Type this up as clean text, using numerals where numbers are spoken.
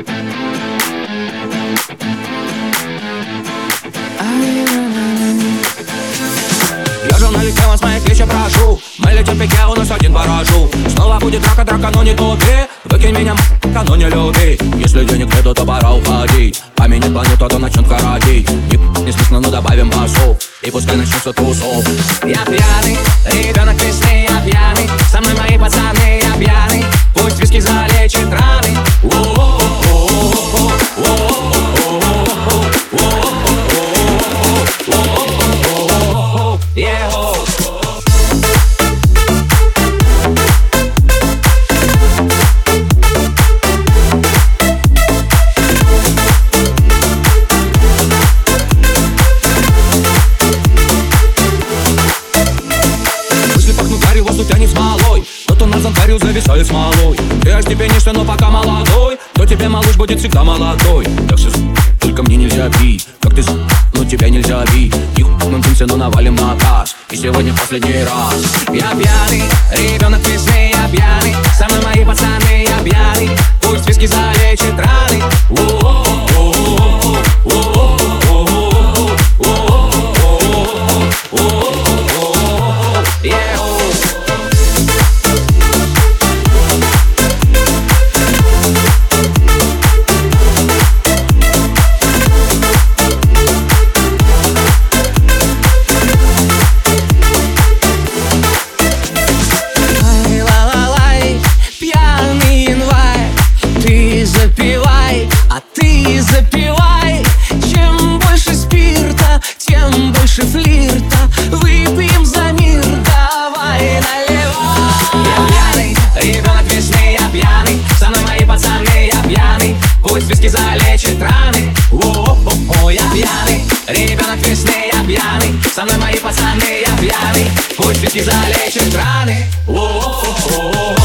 Я же налетела с моих плеч, прошу. Мы летим в пике, у нас один парашу. Снова будет драка, но не тупи. Выкинь меня, но не люби. Если денег нету, то пора уходить. Поменять планету, то начнет коротить. Не смешно, но добавим басов. И пускай начнется тусов. Я пьяный, ребенок весны, я пьяный. Со мной мои пацаны, я пьяный. Пусть виски залечит раны. Тянет смолой, кто-то нас антарил зависает смолой. Ты остепенишься, но пока молодой, то тебе малыш будет всегда молодой. Так что только мне нельзя пить, как ты но тебя нельзя бить. Мы пимся, но навалим на газ, и сегодня последний раз. Я пьяный, ребенок весны, я пьяный. Со мной мои пацаны, я пьяный. Пусть виски залечит раны. А ты запивай. Чем больше спирта, тем больше флирта. Выпьем за мир, давай наливай. Я пьяный, ребенок весны, я пьяный. Со мной мои пацаны, я пьяный. Пусть виски залечит раны. Я пьяный, ребенок весны, я пьяный. Со мной мои пацаны, я пьяный. Пусть виски залечит раны.